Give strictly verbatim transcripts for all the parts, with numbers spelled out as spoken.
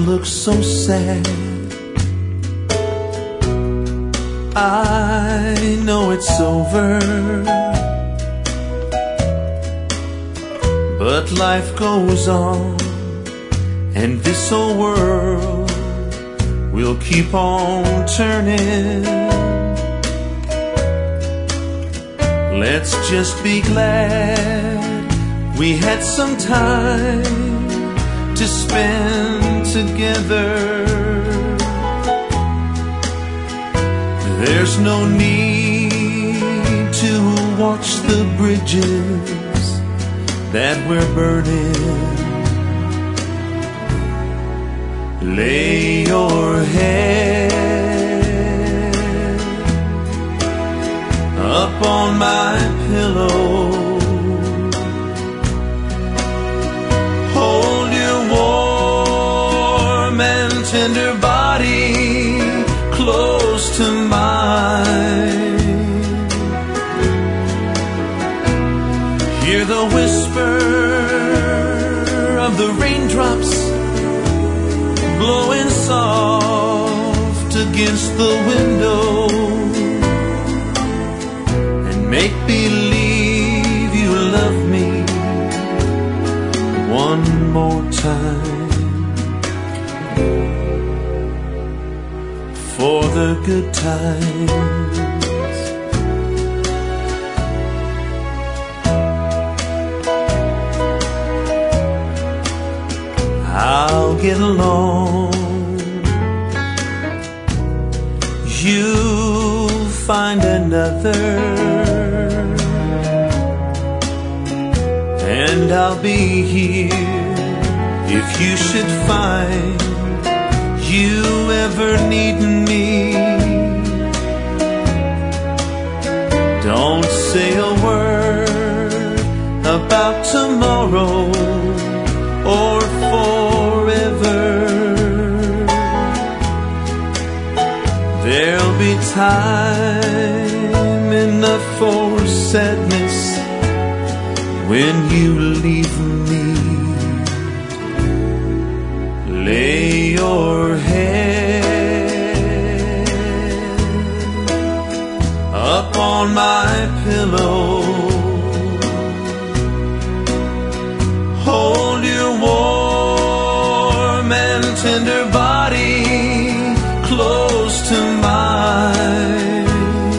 look so sad. I know it's over, but life goes on, and this old world will keep on turning. Let's just be glad we had some time to spend together. There's no need to watch the bridges that we're burning. Lay your head up on my pillow. Hold your warm and tender body close to mine. Hear the whisper of the raindrops blowing soft against the window, and make believe you love me one more time. For the good times, I'll get along. You'll find another, and I'll be here if you should find you ever needing me. Don't say a word about tomorrow or forever. There'll be time enough for sadness when you leave me. Lay your head up on my pillow. Hold your warm and tender body close to mine.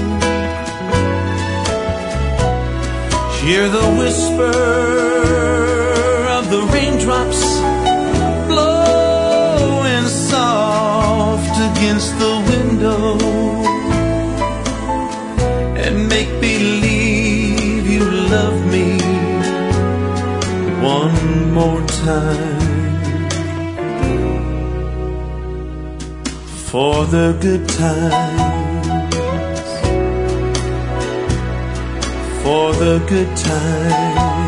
Hear the whisper of the raindrops blowing soft against the window, and make believe you love me one more time. For the good times, for the good times.